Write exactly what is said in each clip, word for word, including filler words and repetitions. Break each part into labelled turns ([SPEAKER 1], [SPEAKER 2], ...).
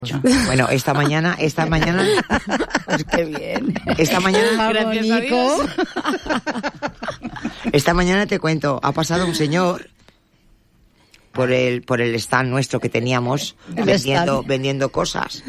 [SPEAKER 1] Bueno, esta mañana, esta mañana...
[SPEAKER 2] Pues qué bien.
[SPEAKER 1] Esta mañana...
[SPEAKER 2] Gracias a Dios.
[SPEAKER 1] Esta mañana te cuento, ha pasado un señor por el por el stand nuestro que teníamos
[SPEAKER 2] El
[SPEAKER 1] vendiendo
[SPEAKER 2] stand.
[SPEAKER 1] vendiendo cosas.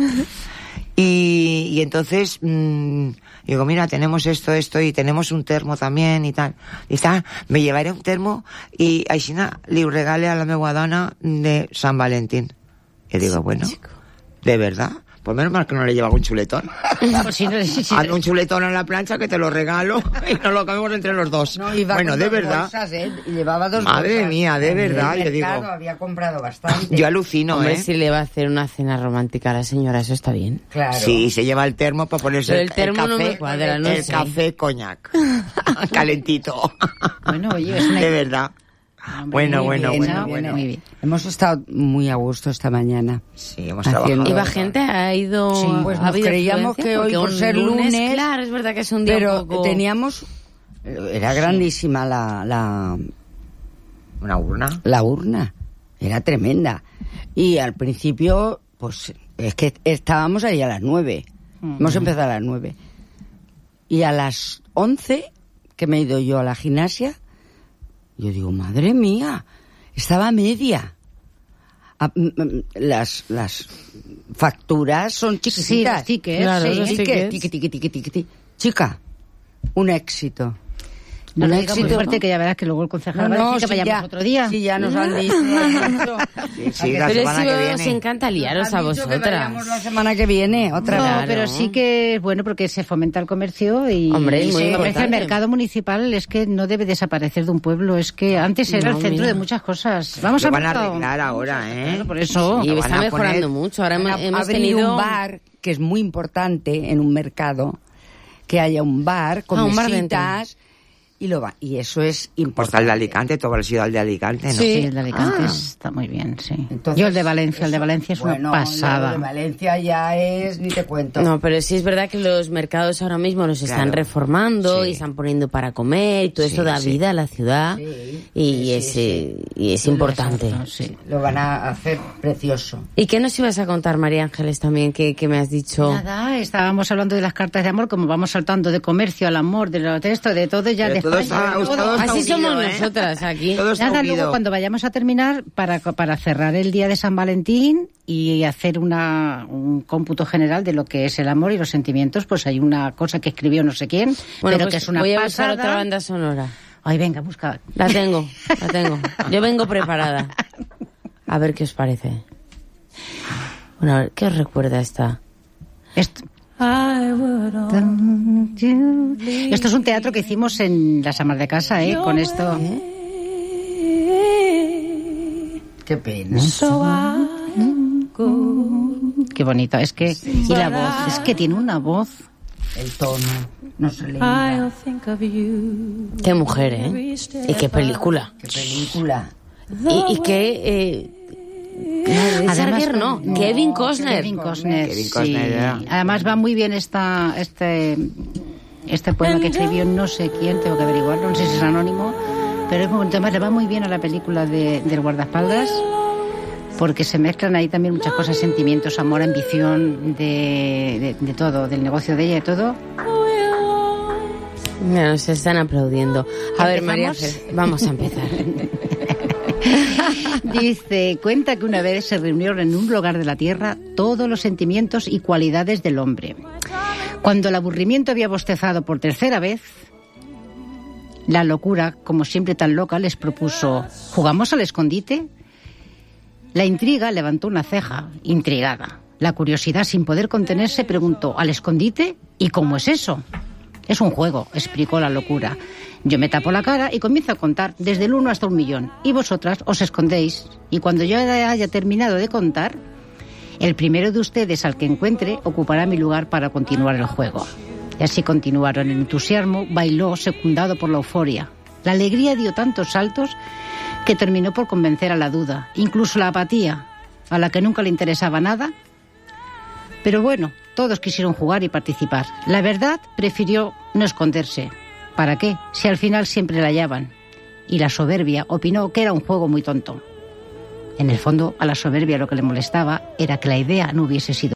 [SPEAKER 1] Y, y entonces mmm, digo, mira, tenemos esto, esto y tenemos un termo también y tal. Y está, me llevaré un termo y Aixina le regale a la meva dona de San Valentín. Y digo, bueno, ¿de verdad? Pues menos mal que no le lleva un chuletón.
[SPEAKER 3] Pues si no, si, si,
[SPEAKER 1] Ando un chuletón en la plancha que te lo regalo y nos lo comemos entre los dos.
[SPEAKER 2] No, iba
[SPEAKER 1] bueno,
[SPEAKER 2] con
[SPEAKER 1] de
[SPEAKER 2] dos
[SPEAKER 1] verdad.
[SPEAKER 2] Bolsas, ¿eh? Y llevaba dos
[SPEAKER 1] Madre
[SPEAKER 2] bolsas.
[SPEAKER 1] mía, de verdad,
[SPEAKER 2] En
[SPEAKER 1] yo
[SPEAKER 2] el
[SPEAKER 1] digo.
[SPEAKER 2] mercado había comprado bastante.
[SPEAKER 1] Yo alucino,
[SPEAKER 4] Hombre,
[SPEAKER 1] ¿eh?
[SPEAKER 4] si le va a hacer una cena romántica a la señora, eso está bien.
[SPEAKER 2] Claro.
[SPEAKER 1] Sí, se lleva el termo para ponerse
[SPEAKER 4] Pero
[SPEAKER 1] el,
[SPEAKER 4] el termo
[SPEAKER 1] el
[SPEAKER 4] no
[SPEAKER 1] café,
[SPEAKER 4] me cuadra, no
[SPEAKER 1] el
[SPEAKER 4] sé.
[SPEAKER 1] café coñac, calentito.
[SPEAKER 3] Bueno, oye, es una...
[SPEAKER 1] De verdad. Bueno,
[SPEAKER 2] Muy
[SPEAKER 1] bueno,
[SPEAKER 2] bien,
[SPEAKER 1] bueno,
[SPEAKER 2] muy
[SPEAKER 1] bueno.
[SPEAKER 2] bien. Muy bien. Hemos estado muy a gusto esta mañana.
[SPEAKER 1] Sí, hemos
[SPEAKER 2] Haciendo-
[SPEAKER 1] trabajado.
[SPEAKER 4] ¿Iba gente? ¿Ha ido...?
[SPEAKER 2] Sí, pues
[SPEAKER 4] ¿ha
[SPEAKER 2] nos
[SPEAKER 4] habido
[SPEAKER 2] creíamos
[SPEAKER 4] afluencia?
[SPEAKER 2] que hoy,
[SPEAKER 4] Porque
[SPEAKER 2] por
[SPEAKER 4] un
[SPEAKER 2] ser lunes,
[SPEAKER 4] Claro, es verdad que es un día
[SPEAKER 2] Pero
[SPEAKER 4] un poco...
[SPEAKER 2] teníamos... Era grandísima la, la,
[SPEAKER 1] Una urna.
[SPEAKER 2] la urna. Era tremenda. Y al principio, pues, es que estábamos ahí a las nueve.
[SPEAKER 3] Mm.
[SPEAKER 2] Hemos empezado a las nueve. Y a las once, que me he ido yo a la gimnasia, yo digo, madre mía, estaba media. Ah, mm, mm, Las, las facturas son chiquititas.
[SPEAKER 3] Sí, los tickets,
[SPEAKER 4] Claro,
[SPEAKER 3] sí.
[SPEAKER 4] los
[SPEAKER 2] Ticket,
[SPEAKER 4] tickets.
[SPEAKER 2] ticket, ticket, ticket, ticket, ticket. Chica, un éxito.
[SPEAKER 3] No
[SPEAKER 2] un
[SPEAKER 3] lo digas muy
[SPEAKER 2] éxito.
[SPEAKER 3] fuerte, que ya verás que luego el concejal va a decir que
[SPEAKER 2] sí,
[SPEAKER 3] vayamos
[SPEAKER 2] ya,
[SPEAKER 3] otro día.
[SPEAKER 2] Sí, ya nos han dicho. nos han dicho.
[SPEAKER 1] Sí, sí, la
[SPEAKER 4] Pero
[SPEAKER 1] semana
[SPEAKER 4] si
[SPEAKER 1] que
[SPEAKER 4] os
[SPEAKER 1] viene.
[SPEAKER 4] encanta liaros
[SPEAKER 2] Nos
[SPEAKER 4] a
[SPEAKER 2] han dicho que
[SPEAKER 4] vosotras.
[SPEAKER 2] vayamos la semana que viene, otra
[SPEAKER 3] No,
[SPEAKER 2] vez.
[SPEAKER 4] Claro.
[SPEAKER 3] pero sí que es bueno porque se fomenta el comercio y,
[SPEAKER 4] Hombre, es
[SPEAKER 3] y
[SPEAKER 4] muy
[SPEAKER 3] se comercia.
[SPEAKER 4] importante.
[SPEAKER 3] El mercado municipal es que no debe desaparecer de un pueblo, es que antes era
[SPEAKER 4] No,
[SPEAKER 3] el centro
[SPEAKER 4] mira.
[SPEAKER 3] de muchas cosas. Vamos
[SPEAKER 1] Lo
[SPEAKER 3] a
[SPEAKER 1] van a
[SPEAKER 3] mercado.
[SPEAKER 1] arreglar ahora, ¿eh?
[SPEAKER 3] Claro, por eso.
[SPEAKER 4] Y
[SPEAKER 1] Lo
[SPEAKER 4] está
[SPEAKER 1] van a
[SPEAKER 4] mejorando
[SPEAKER 1] poner-
[SPEAKER 4] mucho. Ahora
[SPEAKER 2] Van
[SPEAKER 4] hemos,
[SPEAKER 2] a
[SPEAKER 4] hemos
[SPEAKER 2] abrir
[SPEAKER 4] tenido...
[SPEAKER 2] un bar, que es muy importante en un mercado, que haya un bar con
[SPEAKER 4] Ah, un bar
[SPEAKER 2] mesitas, y lo va, y eso es
[SPEAKER 1] Pues
[SPEAKER 2] importante.
[SPEAKER 1] al de Alicante, todo habrá sido al de Alicante, ¿no?
[SPEAKER 3] Sí, el de Alicante
[SPEAKER 1] Ah.
[SPEAKER 3] está muy bien, sí.
[SPEAKER 2] Entonces,
[SPEAKER 3] Yo el de Valencia, el de
[SPEAKER 2] eso-
[SPEAKER 3] Valencia es
[SPEAKER 2] bueno,
[SPEAKER 3] una pasada.
[SPEAKER 2] El de Valencia ya es, ni te cuento.
[SPEAKER 4] No, pero sí es verdad que los mercados ahora mismo los están
[SPEAKER 1] Claro.
[SPEAKER 4] reformando
[SPEAKER 1] Sí.
[SPEAKER 4] y están poniendo para comer y todo
[SPEAKER 1] Sí,
[SPEAKER 4] eso da
[SPEAKER 1] sí.
[SPEAKER 4] vida a la ciudad
[SPEAKER 2] Sí,
[SPEAKER 4] y,
[SPEAKER 2] sí,
[SPEAKER 4] es,
[SPEAKER 2] sí,
[SPEAKER 4] eh, y es importante.
[SPEAKER 3] Exacto, sí.
[SPEAKER 2] Lo van a hacer precioso.
[SPEAKER 4] ¿Y qué nos ibas a contar, María Ángeles, también, que, que me has dicho?
[SPEAKER 3] Nada, estábamos hablando de las cartas de amor, como vamos saltando de comercio al amor, de lo de esto, de todo ya
[SPEAKER 1] Pero
[SPEAKER 3] de
[SPEAKER 1] todo
[SPEAKER 3] España,
[SPEAKER 1] está-
[SPEAKER 3] de todo.
[SPEAKER 1] todo está
[SPEAKER 4] Así
[SPEAKER 1] unido,
[SPEAKER 4] somos
[SPEAKER 1] ¿eh?
[SPEAKER 4] nosotras aquí.
[SPEAKER 1] Todo está
[SPEAKER 3] Nada,
[SPEAKER 1] unido.
[SPEAKER 3] luego cuando vayamos a terminar, para, para cerrar el día de San Valentín y hacer una, un cómputo general de lo que es el amor y los sentimientos, pues hay una cosa que escribió no sé quién,
[SPEAKER 4] Bueno,
[SPEAKER 3] pero
[SPEAKER 4] pues
[SPEAKER 3] que es una
[SPEAKER 4] voy a buscar
[SPEAKER 3] pasada.
[SPEAKER 4] otra banda sonora.
[SPEAKER 3] Ay, venga, busca.
[SPEAKER 4] La tengo, la tengo. Yo vengo preparada. A ver qué os parece. Bueno, a ver, ¿qué os recuerda esta?
[SPEAKER 3] Esto. Esto es un teatro que hicimos en las amas de casa, ¿eh? Con esto.
[SPEAKER 2] Qué pena.
[SPEAKER 3] Qué bonito. Es que. Y la voz. Es que tiene una voz.
[SPEAKER 2] El tono. No se le iba.
[SPEAKER 4] Qué mujer, ¿eh? Y qué película.
[SPEAKER 2] Qué película.
[SPEAKER 4] Y, y qué... Eh, no, Sarger, no,
[SPEAKER 3] no,
[SPEAKER 4] Kevin Costner.
[SPEAKER 3] Kevin Costner,
[SPEAKER 1] Kevin
[SPEAKER 3] sí.
[SPEAKER 1] Costner, ya.
[SPEAKER 3] Además va muy bien esta, este, este poema que escribió no sé quién, tengo que averiguarlo, no sé si es anónimo, pero es muy bonito. Además le va muy bien a la película de, del guardaespaldas, porque se mezclan ahí también muchas cosas, sentimientos, amor, ambición, de, de, de todo, del negocio de ella, de todo.
[SPEAKER 4] Mira, nos están aplaudiendo. A ver, María
[SPEAKER 3] ¿Empezamos?
[SPEAKER 4] Ángeles, vamos a empezar.
[SPEAKER 3] Dice, cuenta que una vez se reunieron en un lugar de la tierra todos los sentimientos y cualidades del hombre. Cuando el aburrimiento había bostezado por tercera vez, la locura, como siempre tan loca, les propuso, ¿jugamos al escondite? La intriga levantó una ceja, intrigada. La curiosidad, sin poder contenerse, preguntó, ¿al escondite? ¿Y cómo es eso? Es un juego, explicó la locura. Yo me tapo la cara y comienzo a contar desde el uno hasta un millón. Y vosotras os escondéis. Y cuando yo haya terminado de contar, el primero de ustedes al que encuentre ocupará mi lugar para continuar el juego. Y así continuaron. El entusiasmo bailó secundado por la euforia. La alegría dio tantos saltos que terminó por convencer a la duda. Incluso la apatía, a la que nunca le interesaba nada. Pero bueno, todos quisieron jugar y participar. La verdad prefirió no esconderse. ¿Para qué? Si al final siempre la hallaban. Y la soberbia opinó que era un juego muy tonto. En el fondo, a la soberbia lo que le molestaba era que la idea no hubiese sido